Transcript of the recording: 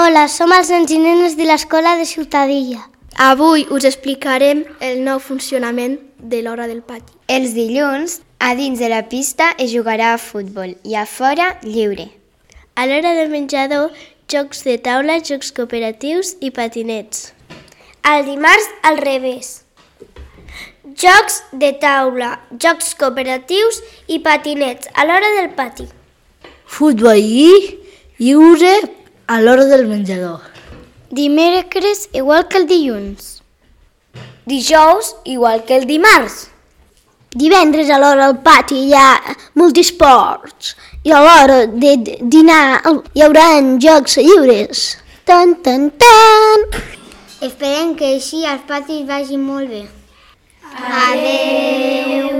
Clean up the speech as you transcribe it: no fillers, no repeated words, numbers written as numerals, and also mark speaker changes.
Speaker 1: Hola, som els nens i nenes de l'escola de Ciutadilla.
Speaker 2: Avui us explicarem el nou funcionament de l'hora del pati.
Speaker 3: Els dilluns, a dins de la pista es jugarà a futbol i a fora lliure.
Speaker 2: A l'hora del menjador, jocs de taula, jocs cooperatius i patinets.
Speaker 1: El dimarts, al revés. Jocs de taula, jocs cooperatius i patinets a l'hora del pati.
Speaker 4: Futbol i lliure a l'hora del menjador.
Speaker 1: Dimecres, igual que el dilluns.
Speaker 3: Dijous, igual que el dimarts.
Speaker 1: Divendres, a l'hora del pati, hi ha multisports. I a l'hora de dinar hi haurà jocs lliures. Tan, tan, tan!
Speaker 3: Esperem que així els patis vagin molt bé.
Speaker 1: Adeu!